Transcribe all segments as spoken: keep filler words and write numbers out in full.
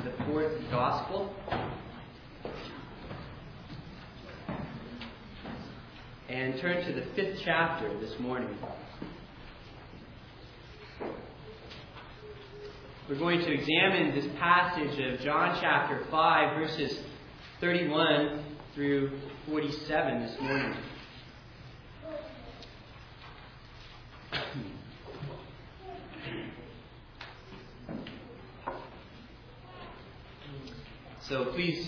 the fourth gospel. And turn to the fifth chapter this morning. We're going to examine this passage of John chapter five, verses thirty-one through forty-seven this morning. So please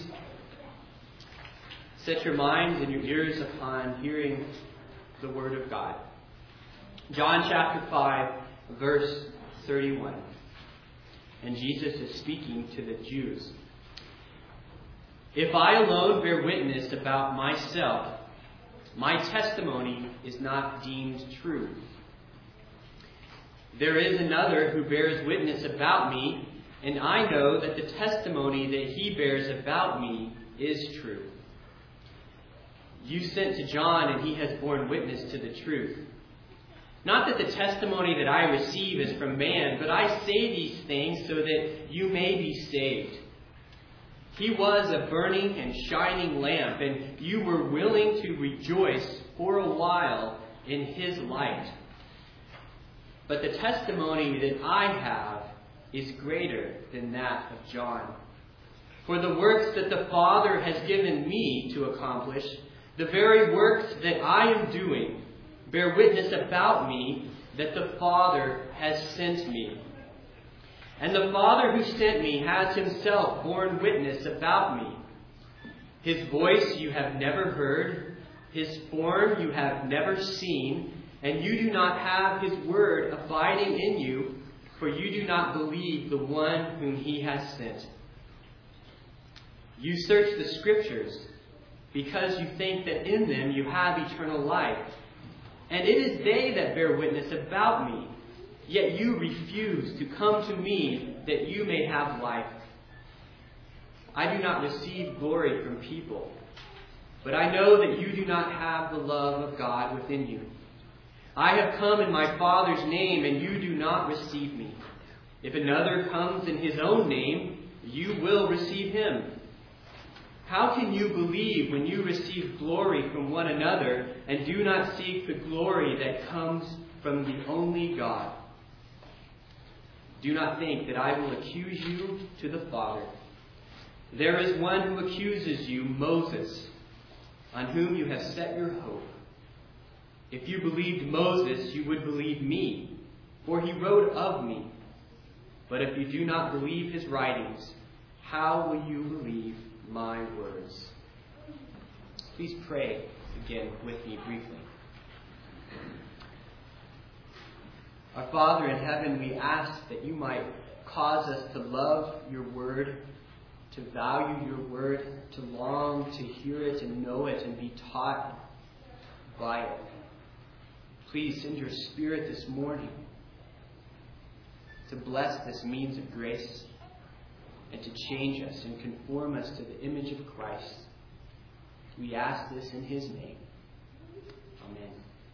set your minds and your ears upon hearing the Word of God. John chapter five, verse thirty-one. And Jesus is speaking to the Jews. If I alone bear witness about myself, my testimony is not deemed true. There is another who bears witness about me, and I know that the testimony that he bears about me is true. You sent to John, and he has borne witness to the truth. Not that the testimony that I receive is from man, but I say these things so that you may be saved. He was a burning and shining lamp, and you were willing to rejoice for a while in his light. But the testimony that I have is greater than that of John. For the works that the Father has given me to accomplish, the very works that I am doing, bear witness about me that the Father has sent me. And the Father who sent me has himself borne witness about me. His voice you have never heard, his form you have never seen, and you do not have his word abiding in you, for you do not believe the one whom he has sent. You search the Scriptures because you think that in them you have eternal life. And it is they that bear witness about me. Yet you refuse to come to me that you may have life. I do not receive glory from people, but I know that you do not have the love of God within you. I have come in my Father's name, and you do not receive me. If another comes in his own name, you will receive him. How can you believe when you receive glory from one another and do not seek the glory that comes from the only God? Do not think that I will accuse you to the Father. There is one who accuses you, Moses, on whom you have set your hope. If you believed Moses, you would believe me, for he wrote of me. But if you do not believe his writings, how will you believe my words? Please pray again with me briefly. Our Father in heaven, we ask that you might cause us to love your word, to value your word, to long to hear it and know it and be taught by it. Please send your Spirit this morning to bless this means of grace and to change us and conform us to the image of Christ. We ask this in his name. Amen.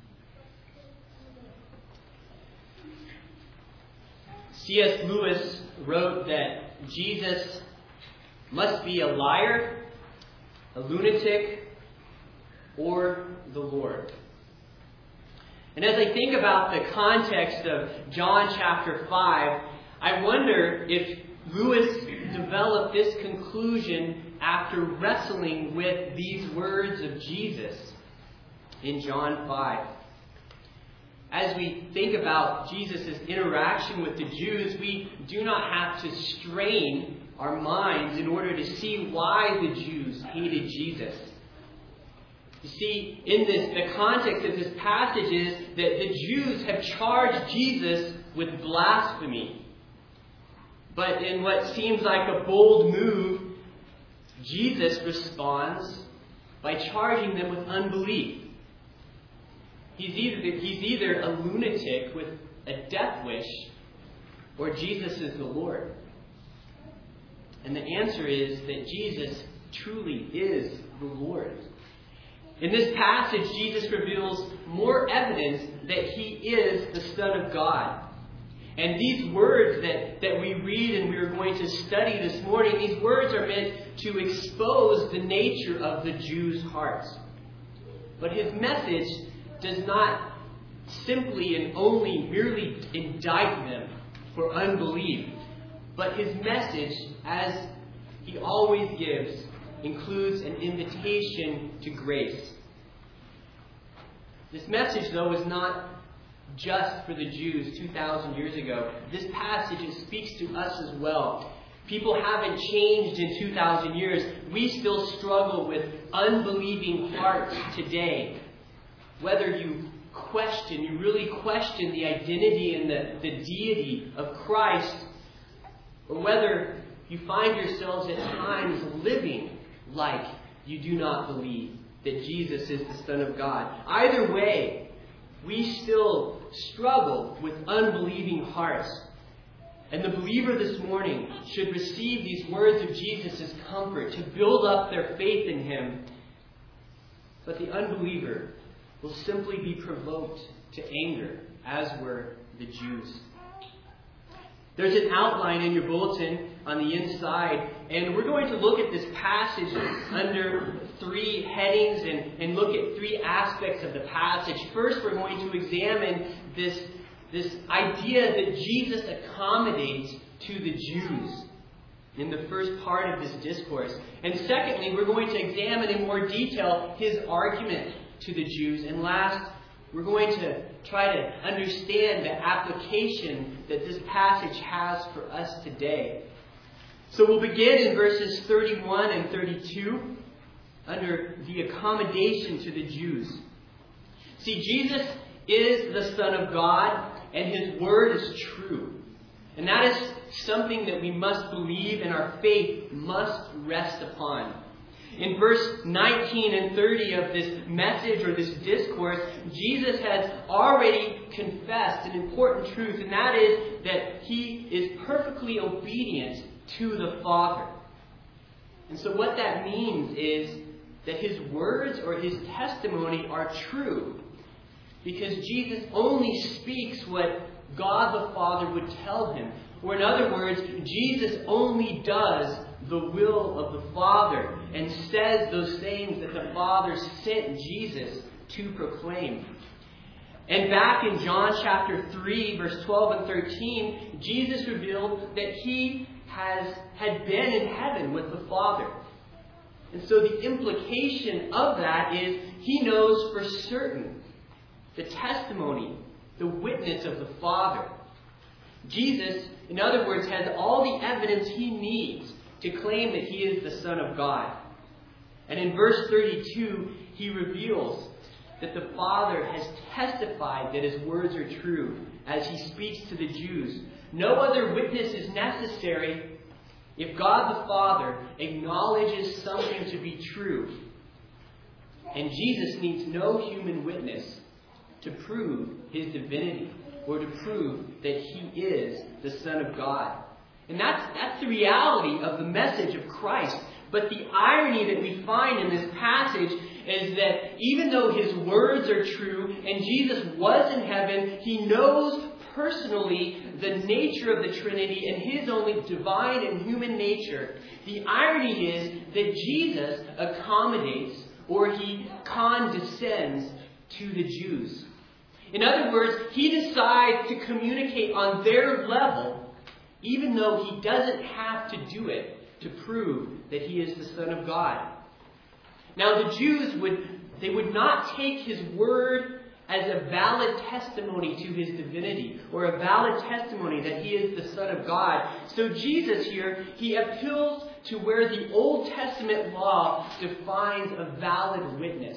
C S Lewis wrote that Jesus must be a liar, a lunatic, or the Lord. And as I think about the context of John chapter five, I wonder if Lewis developed this conclusion after wrestling with these words of Jesus in John five. As we think about Jesus' interaction with the Jews, we do not have to strain our minds in order to see why the Jews hated Jesus. You see, in this, the context of this passage is that the Jews have charged Jesus with blasphemy. But in what seems like a bold move, Jesus responds by charging them with unbelief. He's either, he's either a lunatic with a death wish, or Jesus is the Lord. And the answer is that Jesus truly is the Lord. In this passage, Jesus reveals more evidence that he is the Son of God. And these words that, that we read and we are going to study this morning, these words are meant to expose the nature of the Jews' hearts. But his message does not simply and only merely indict them for unbelief. But his message, as he always gives, includes an invitation to grace. This message, though, is not just for the Jews two thousand years ago. This passage, it speaks to us as well. People haven't changed in two thousand years. We still struggle with unbelieving hearts today. Whether you question, you really question the identity and the, the deity of Christ, or whether you find yourselves at times living like you do not believe that Jesus is the Son of God. Either way, we still struggle with unbelieving hearts. And the believer this morning should receive these words of Jesus as comfort to build up their faith in him. But the unbeliever will simply be provoked to anger, as were the Jews. There's an outline in your bulletin on the inside, and we're going to look at this passage under three headings and, and look at three aspects of the passage. First, we're going to examine this, this idea that Jesus accommodates to the Jews in the first part of this discourse. And secondly, we're going to examine in more detail his argument to the Jews. And last, we're going to try to understand the application that this passage has for us today. So we'll begin in verses thirty-one and thirty-two under the accommodation to the Jews. See, Jesus is the Son of God, and his word is true. And that is something that we must believe and our faith must rest upon. In verse nineteen and thirty of this message or this discourse, Jesus has already confessed an important truth, and that is that he is perfectly obedient to the Father. And so what that means is that his words or his testimony are true, because Jesus only speaks what God the Father would tell him. Or in other words, Jesus only does the will of the Father and says those things that the Father sent Jesus to proclaim. And back in John chapter three, verse twelve and thirteen, Jesus revealed that he has had been in heaven with the Father. And so the implication of that is he knows for certain the testimony, the witness of the Father. Jesus, in other words, has all the evidence he needs to claim that he is the Son of God. And in verse thirty-two, he reveals that the Father has testified that his words are true as he speaks to the Jews. No other witness is necessary if God the Father acknowledges something to be true. And Jesus needs no human witness to prove his divinity or to prove that he is the Son of God. And that's, that's the reality of the message of Christ. But the irony that we find in this passage is that even though his words are true and Jesus was in heaven, he knows personally the nature of the Trinity and his only divine and human nature. The irony is that Jesus accommodates or he condescends to the Jews. In other words, he decides to communicate on their level, even though he doesn't have to do it to prove that he is the Son of God. Now, the Jews would they would not take his word as a valid testimony to his divinity or a valid testimony that he is the Son of God. So Jesus here, he appeals to where the Old Testament law defines a valid witness.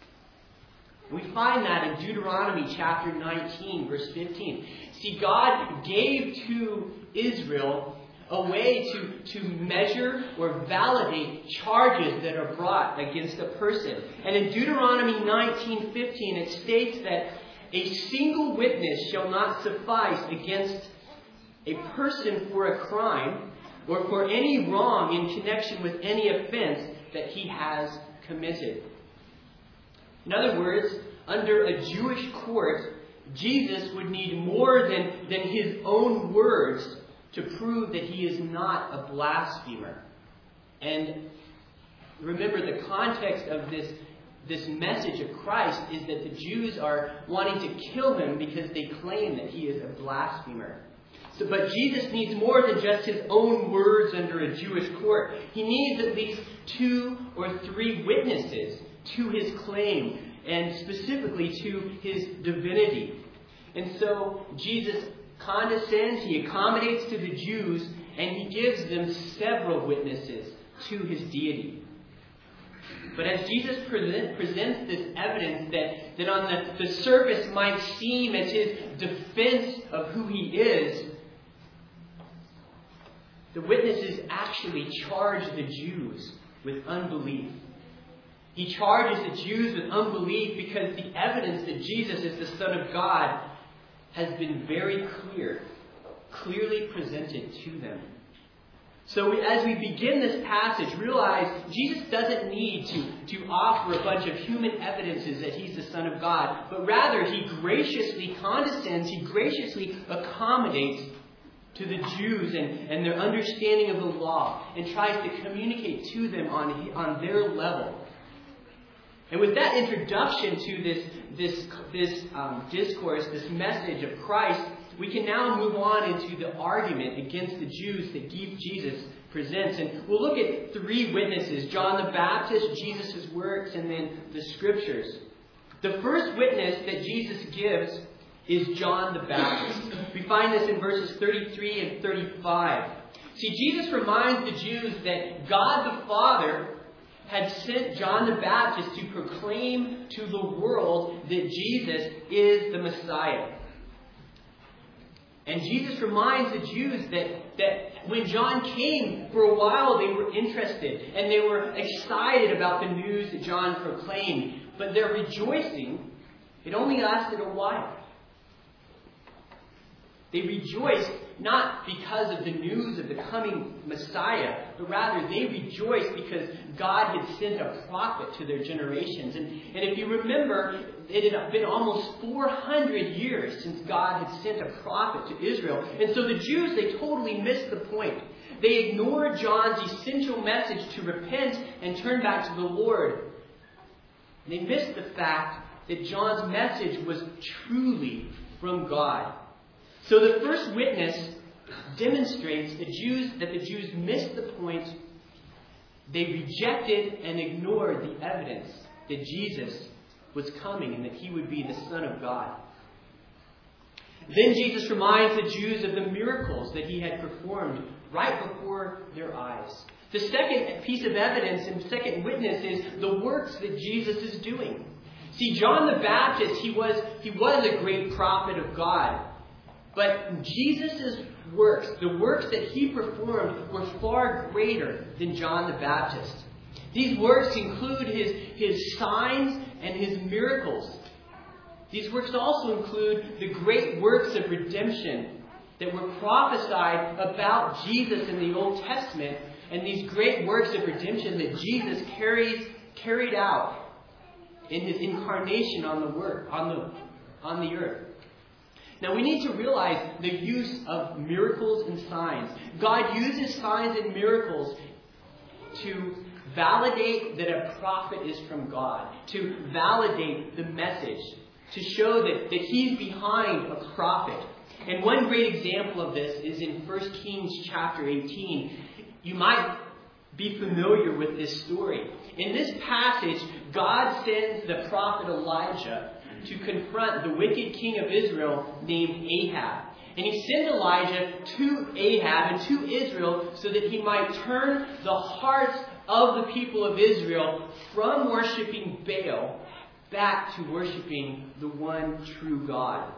We find that in Deuteronomy chapter nineteen, verse fifteen. See, God gave to Israel a way to, to measure or validate charges that are brought against a person. And in Deuteronomy nineteen fifteen, it states that a single witness shall not suffice against a person for a crime or for any wrong in connection with any offense that he has committed. In other words, under a Jewish court, Jesus would need more than, than his own words to prove that he is not a blasphemer. And remember, the context of this, this message of Christ is that the Jews are wanting to kill him because they claim that he is a blasphemer. So, but Jesus needs more than just his own words under a Jewish court. He needs at least two or three witnesses to his claim, and specifically to his divinity. And so Jesus condescends, he accommodates to the Jews, and he gives them several witnesses to his deity. But as Jesus present, presents this evidence that, that on the, the surface might seem as his defense of who he is, the witnesses actually charge the Jews with unbelief. He charges the Jews with unbelief because the evidence that Jesus is the Son of God has been very clear, clearly presented to them. So we, as we begin this passage, realize Jesus doesn't need to, to offer a bunch of human evidences that he's the Son of God, but rather he graciously condescends, he graciously accommodates to the Jews and, and their understanding of the law, and tries to communicate to them on, on their level. And with that introduction to this, this, this um, discourse, this message of Christ, we can now move on into the argument against the Jews that Jesus presents. And we'll look at three witnesses: John the Baptist, Jesus' works, and then the Scriptures. The first witness that Jesus gives is John the Baptist. We find this in verses thirty-three and thirty-five. See, Jesus reminds the Jews that God the Father had sent John the Baptist to proclaim to the world that Jesus is the Messiah. And Jesus reminds the Jews that, that when John came, for a while they were interested and they were excited about the news that John proclaimed. But their rejoicing, it only lasted a while. They rejoiced not because of the news of the coming Messiah, but rather they rejoiced because God had sent a prophet to their generations. And, and if you remember, it had been almost four hundred years since God had sent a prophet to Israel. And so the Jews, they totally missed the point. They ignored John's essential message to repent and turn back to the Lord. They missed the fact that John's message was truly from God. So the first witness demonstrates the Jews that the Jews missed the point. They rejected and ignored the evidence that Jesus was coming and that he would be the Son of God. Then Jesus reminds the Jews of the miracles that he had performed right before their eyes. The second piece of evidence and second witness is the works that Jesus is doing. See, John the Baptist, he was, he was a great prophet of God. But Jesus' works, the works that he performed, were far greater than John the Baptist. These works include his, his signs and his miracles. These works also include the great works of redemption that were prophesied about Jesus in the Old Testament, and these great works of redemption that Jesus carries, carried out in his incarnation on the work, on the, on the earth. Now we need to realize the use of miracles and signs. God uses signs and miracles to validate that a prophet is from God, to validate the message, to show that, that he's behind a prophet. And one great example of this is in First Kings chapter eighteen. You might be familiar with this story. In this passage, God sends the prophet Elijah to confront the wicked king of Israel named Ahab. And he sent Elijah to Ahab and to Israel so that he might turn the hearts of the people of Israel from worshiping Baal back to worshiping the one true God.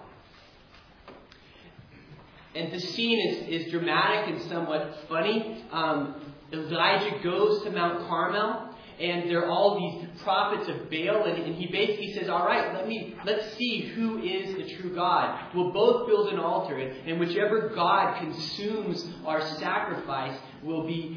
And the scene is, is dramatic and somewhat funny. Um, Elijah goes to Mount Carmel. And there are all these prophets of Baal, and, and he basically says, all right, let me, let's see who is the true God. We'll both build an altar, and, and whichever God consumes our sacrifice will be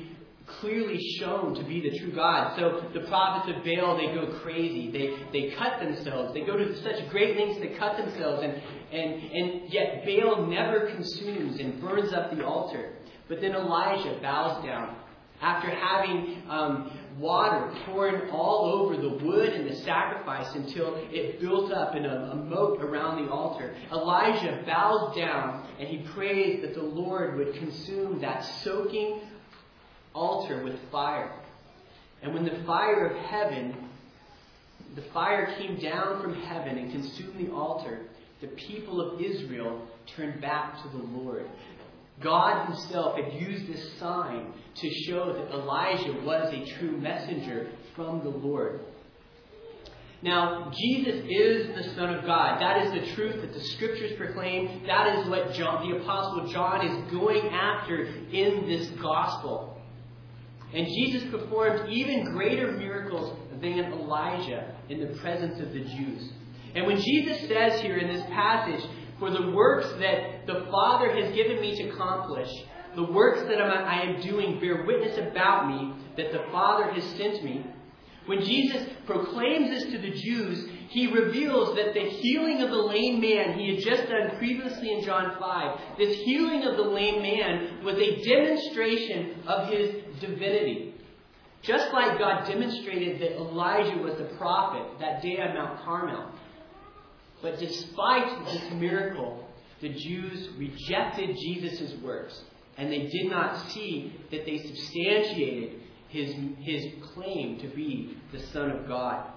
clearly shown to be the true God. So the prophets of Baal, they go crazy. They they cut themselves. They go to such great lengths to cut themselves. And, and, and yet Baal never consumes and burns up the altar. But then Elijah bows down. After having um, water poured all over the wood and the sacrifice until it built up in a, a moat around the altar, Elijah bows down and he prays that the Lord would consume that soaking altar with fire. And when the fire of heaven, the fire came down from heaven and consumed the altar, the people of Israel turned back to the Lord. God himself had used this sign to show that Elijah was a true messenger from the Lord. Now, Jesus is the Son of God. That is the truth that the Scriptures proclaim. That is what John, the Apostle John is going after in this gospel. And Jesus performed even greater miracles than Elijah in the presence of the Jews. And when Jesus says here in this passage, "For the works that the Father has given me to accomplish, the works that I am doing bear witness about me that the Father has sent me," when Jesus proclaims this to the Jews, he reveals that the healing of the lame man he had just done previously in John five, this healing of the lame man was a demonstration of his divinity. Just like God demonstrated that Elijah was the prophet that day on Mount Carmel. But despite this miracle, the Jews rejected Jesus' works, and they did not see that they substantiated his, his claim to be the Son of God.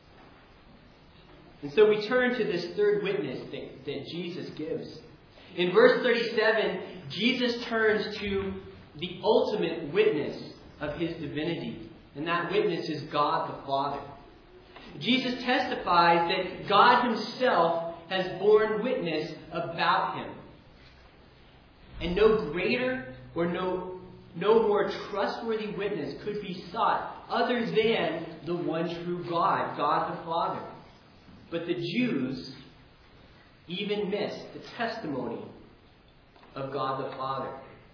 And so we turn to this third witness that, that Jesus gives. In verse thirty-seven, Jesus turns to the ultimate witness of his divinity, and that witness is God the Father. Jesus testifies that God himself has borne witness about him. And no greater or no, no more trustworthy witness could be sought other than the one true God, God the Father. But the Jews even missed the testimony of God the Father.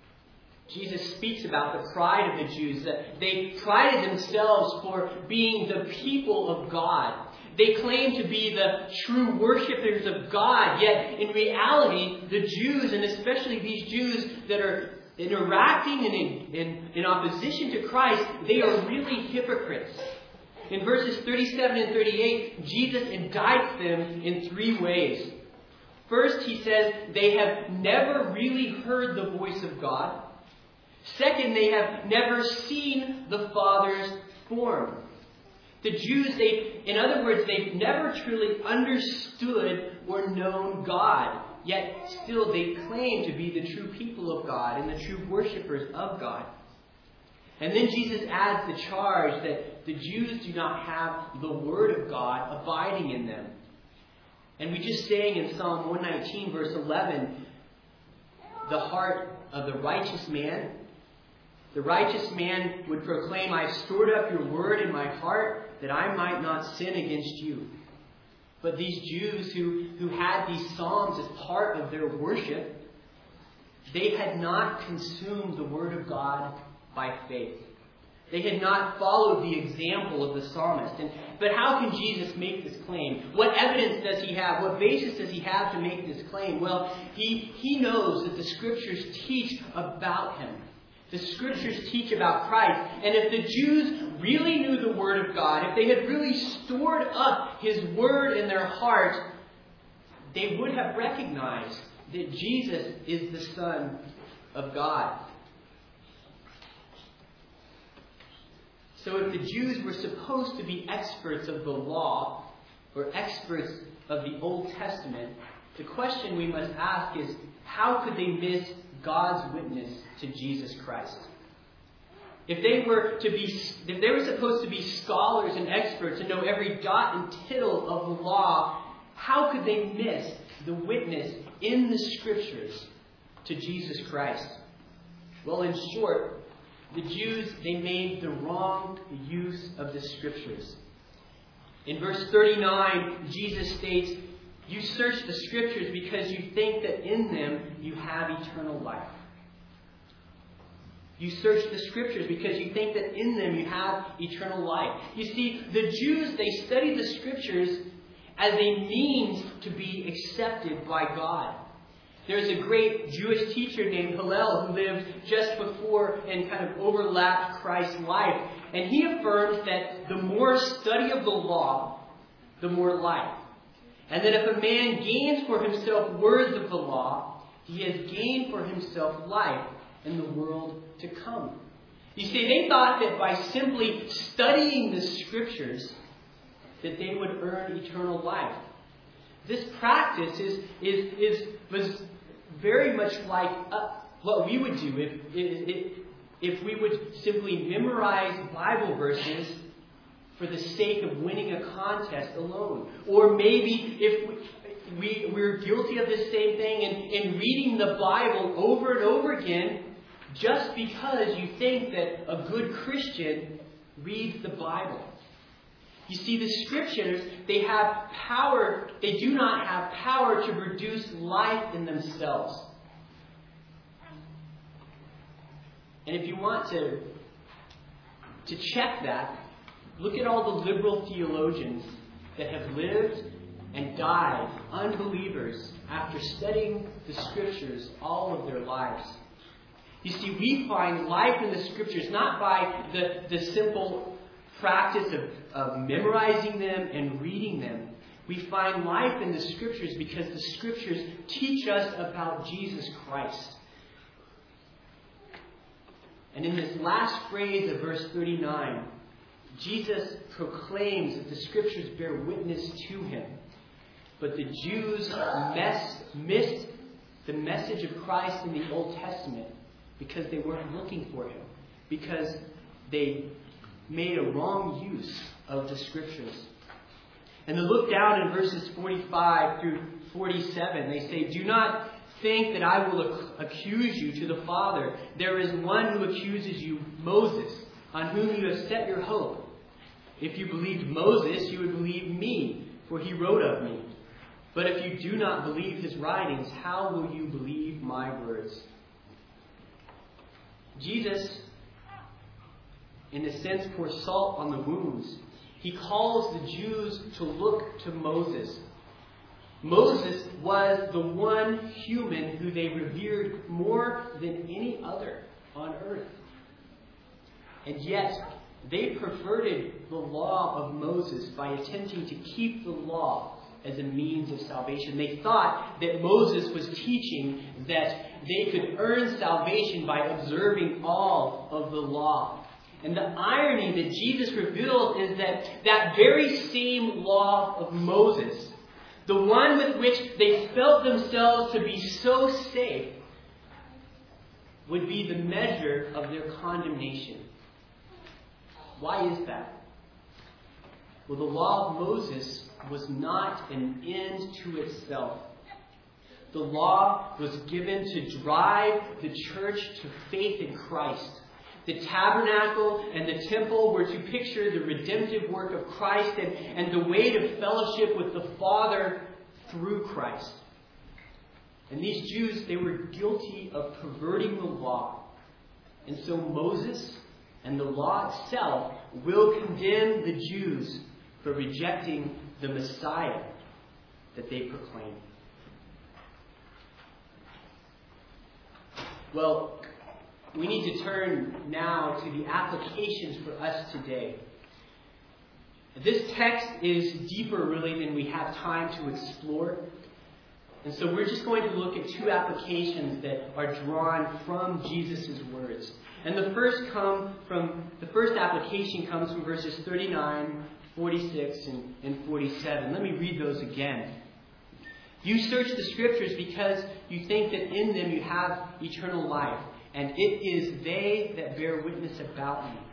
Jesus speaks about the pride of the Jews, that they prided themselves for being the people of God. They claimed to be the true worshippers of God, yet in reality, the Jews, and especially these Jews that are interacting in, in, in opposition to Christ, they are really hypocrites. In verses thirty-seven and thirty-eight, Jesus indicts them in three ways. First, he says they have never really heard the voice of God. Second, they have never seen the Father's form. The Jews, they, in other words, they've never truly understood or known God. Yet still they claim to be the true people of God and the true worshippers of God. And then Jesus adds the charge that the Jews do not have the Word of God abiding in them. And we just sang in Psalm one nineteen, verse eleven, the heart of the righteous man, the righteous man would proclaim, "I've stored up your word in my heart that I might not sin against you." But these Jews who, who had these psalms as part of their worship, they had not consumed the word of God by faith. They had not followed the example of the psalmist. And, but how can Jesus make this claim? What evidence does he have? What basis does he have to make this claim? Well, he, he knows that the Scriptures teach about him. The Scriptures teach about Christ. And if the Jews really knew the Word of God, if they had really stored up His Word in their heart, they would have recognized that Jesus is the Son of God. So if the Jews were supposed to be experts of the law, or experts of the Old Testament, the question we must ask is, how could they miss God's witness to Jesus Christ? If they were to be, if they were supposed to be scholars and experts and know every dot and tittle of the law, how could they miss the witness in the Scriptures to Jesus Christ? Well, in short, the Jews, they made the wrong use of the Scriptures. In verse thirty-nine, Jesus states, "You search the Scriptures because you think that in them you have eternal life." You search the Scriptures because you think that in them you have eternal life. You see, the Jews, they studied the Scriptures as a means to be accepted by God. There's a great Jewish teacher named Hillel who lived just before and kind of overlapped Christ's life. And he affirms that the more study of the law, the more life. And that if a man gains for himself words of the law, he has gained for himself life in the world to come. You see, they thought that by simply studying the Scriptures, that they would earn eternal life. This practice is, is, is was very much like uh, what we would do if, if, if we would simply memorize Bible verses for the sake of winning a contest alone. Or maybe if we, we, we're guilty of this same thing in, in reading the Bible over and over again just because you think that a good Christian reads the Bible. You see, the Scriptures, they have power. They do not have power to produce life in themselves. And if you want to, to check that, look at all the liberal theologians that have lived and died, unbelievers, after studying the Scriptures all of their lives. You see, we find life in the Scriptures not by the, the simple practice of, of memorizing them and reading them. We find life in the Scriptures because the Scriptures teach us about Jesus Christ. And in this last phrase of verse thirty-nine, Jesus proclaims that the Scriptures bear witness to him. But the Jews mess, missed the message of Christ in the Old Testament because they weren't looking for him. Because they made a wrong use of the Scriptures. And then look down in verses forty-five through forty-seven. They say, "Do not think that I will ac- accuse you to the Father. There is one who accuses you, Moses, on whom you have set your hope. If you believed Moses, you would believe me, for he wrote of me. But if you do not believe his writings, how will you believe my words?" Jesus, in a sense, pours salt on the wounds. He calls the Jews to look to Moses. Moses was the one human who they revered more than any other on earth. And yet, they perverted the law of Moses by attempting to keep the law as a means of salvation. They thought that Moses was teaching that they could earn salvation by observing all of the law. And the irony that Jesus reveals is that that very same law of Moses, the one with which they felt themselves to be so safe, would be the measure of their condemnation. Why is that? Well, the law of Moses was not an end to itself. The law was given to drive the church to faith in Christ. The tabernacle and the temple were to picture the redemptive work of Christ and, and the way to fellowship with the Father through Christ. And these Jews, they were guilty of perverting the law. And so Moses and the law itself will condemn the Jews for rejecting the Messiah that they proclaim. Well, we need to turn now to the applications for us today. This text is deeper, really, than we have time to explore. And so we're just going to look at two applications that are drawn from Jesus' words. And the first come from the first application comes from verses thirty-nine, forty-six, and, and forty-seven. Let me read those again. "You search the Scriptures because you think that in them you have eternal life, and it is they that bear witness about me."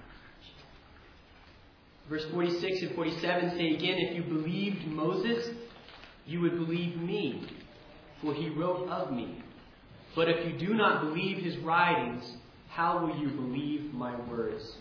Verse forty-six and forty-seven say again, "If you believed Moses, you would believe me, for he wrote of me. But if you do not believe his writings, how will you believe my words?"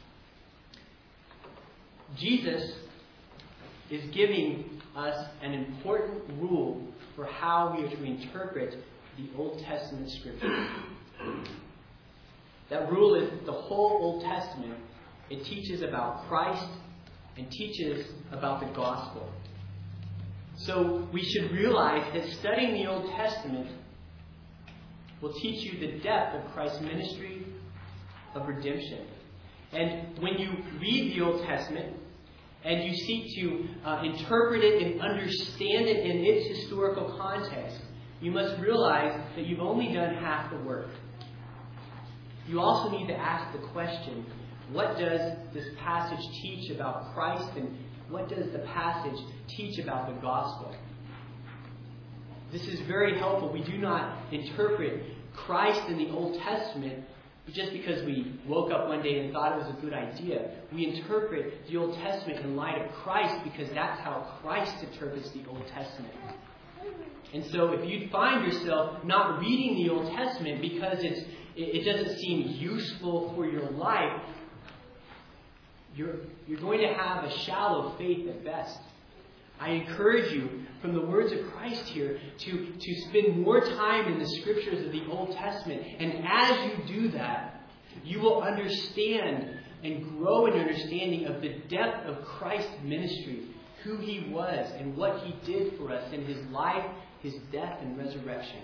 Jesus is giving us an important rule for how we are to interpret the Old Testament Scriptures. That rule is the whole Old Testament. It teaches about Christ and teaches about the gospel. So we should realize that studying the Old Testament will teach you the depth of Christ's ministry of redemption. And when you read the Old Testament and you seek to uh, interpret it and understand it in its historical context, you must realize that you've only done half the work. You also need to ask the question, what does this passage teach about Christ, and what does the passage teach about the gospel? This is very helpful. We do not interpret Christ in the Old Testament just because we woke up one day and thought it was a good idea. We interpret the Old Testament in light of Christ because that's how Christ interprets the Old Testament. And so if you find yourself not reading the Old Testament because it's, it doesn't seem useful for your life, you're, you're going to have a shallow faith at best. I encourage you, from the words of Christ here, to, to spend more time in the scriptures of the Old Testament. And as you do that, you will understand and grow in understanding of the depth of Christ's ministry, who He was and what He did for us in His life, His death, and resurrection.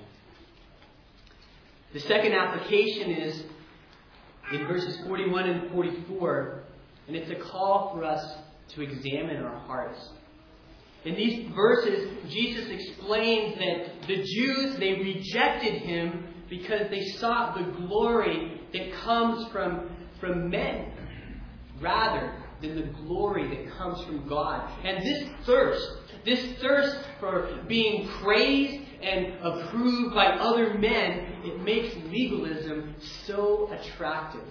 The second application is in verses forty-one and forty-four, and it's a call for us to examine our hearts. In these verses, Jesus explains that the Jews, they rejected Him because they sought the glory that comes from, from men rather than the glory that comes from God. And this thirst, this thirst for being praised and approved by other men, it makes legalism so attractive.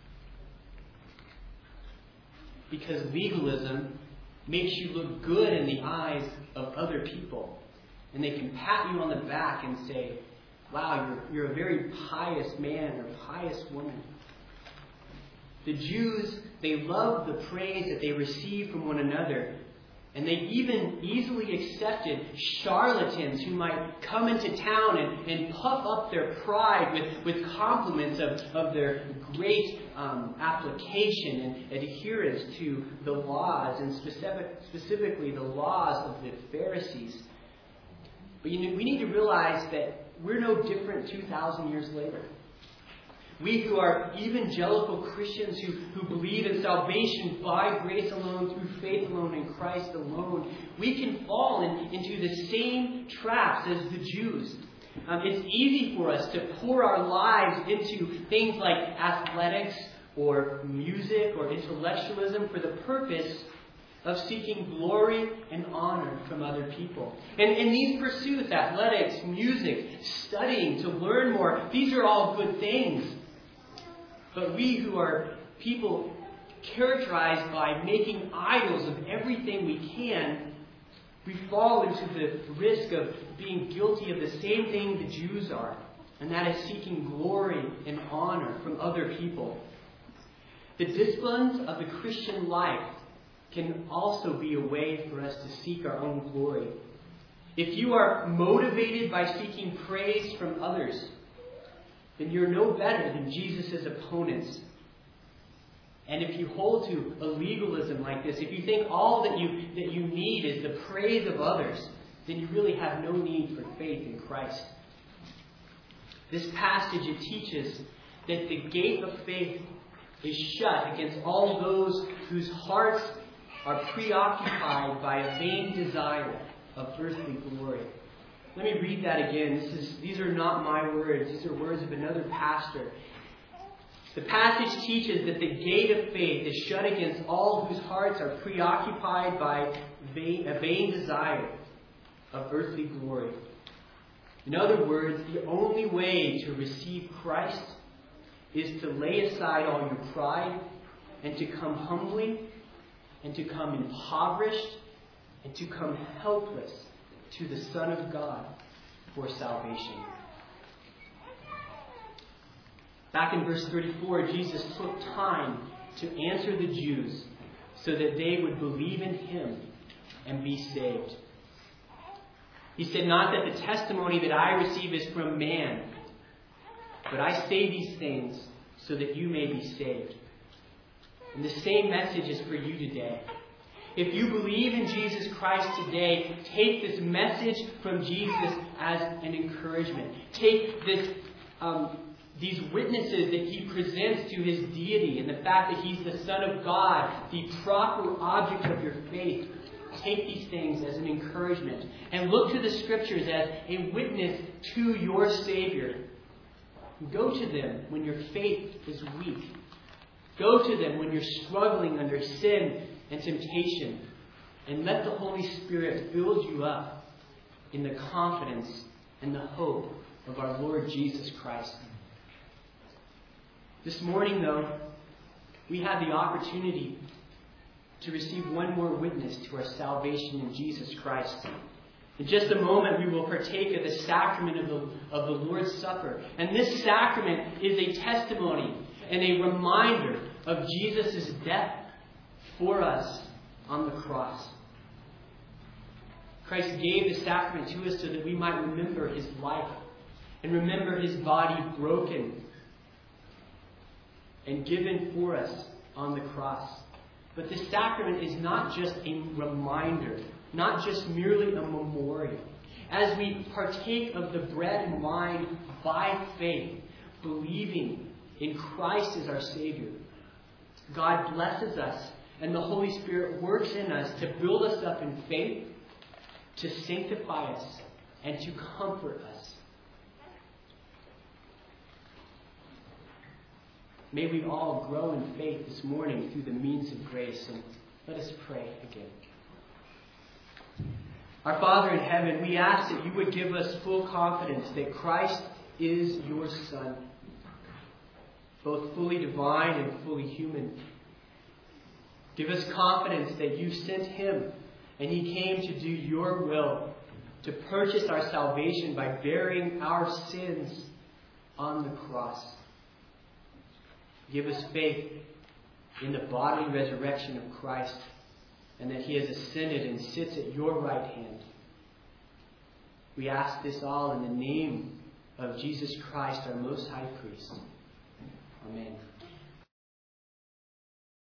Because legalism makes you look good in the eyes of other people. And they can pat you on the back and say, wow, you're, you're a very pious man or pious woman. The Jews, they loved the praise that they received from one another. And they even easily accepted charlatans who might come into town and, and puff up their pride with, with compliments of, of their great um, application and adherence to the laws, and specific, specifically the laws of the Pharisees. But you know, we need to realize that we're no different two thousand years later. We who are evangelical Christians who, who believe in salvation by grace alone, through faith alone, in Christ alone, we can fall in, into the same traps as the Jews. Um, it's easy for us to pour our lives into things like athletics or music or intellectualism for the purpose of seeking glory and honor from other people. And in these pursuits, athletics, music, studying to learn more, these are all good things. But we who are people characterized by making idols of everything we can, we fall into the risk of being guilty of the same thing the Jews are, and that is seeking glory and honor from other people. The disciplines of the Christian life can also be a way for us to seek our own glory. If you are motivated by seeking praise from others, then you're no better than Jesus' opponents. And if you hold to a legalism like this, if you think all that you that you need is the praise of others, then you really have no need for faith in Christ. This passage, it teaches that the gate of faith is shut against all those whose hearts are preoccupied by a vain desire of earthly glory. Let me read that again. This is, these are not my words. These are words of another pastor. The passage teaches that the gate of faith is shut against all whose hearts are preoccupied by vain, a vain desire of earthly glory. In other words, the only way to receive Christ is to lay aside all your pride and to come humbly and to come impoverished and to come helpless to the Son of God for salvation. Back in verse thirty-four, Jesus took time to answer the Jews so that they would believe in Him and be saved. He said, not that the testimony that I receive is from man, but I say these things so that you may be saved. And the same message is for you today. If you believe in Jesus Christ today, take this message from Jesus as an encouragement. Take this, um, these witnesses that he presents to his deity and the fact that he's the Son of God, the proper object of your faith. Take these things as an encouragement and look to the Scriptures as a witness to your Savior. Go to them when your faith is weak. Go to them when you're struggling under sin and temptation. And let the Holy Spirit build you up in the confidence and the hope of our Lord Jesus Christ. This morning, though, we have the opportunity to receive one more witness to our salvation in Jesus Christ. In just a moment, we will partake of the sacrament of the, of the Lord's Supper. And this sacrament is a testimony and a reminder of Jesus' death for us on the cross. Christ gave the sacrament to us so that we might remember his life and remember his body broken and given for us on the cross. But this sacrament is not just a reminder, not just merely a memorial. As we partake of the bread and wine by faith, believing in Christ as our Savior, God blesses us and the Holy Spirit works in us to build us up in faith, to sanctify us, and to comfort us. May we all grow in faith this morning through the means of grace. And let us pray again. Our Father in heaven, we ask that you would give us full confidence that Christ is your Son, both fully divine and fully human. Give us confidence that you sent him and he came to do your will, to purchase our salvation by bearing our sins on the cross. Give us faith in the bodily resurrection of Christ and that he has ascended and sits at your right hand. We ask this all in the name of Jesus Christ, our most high priest. Amen.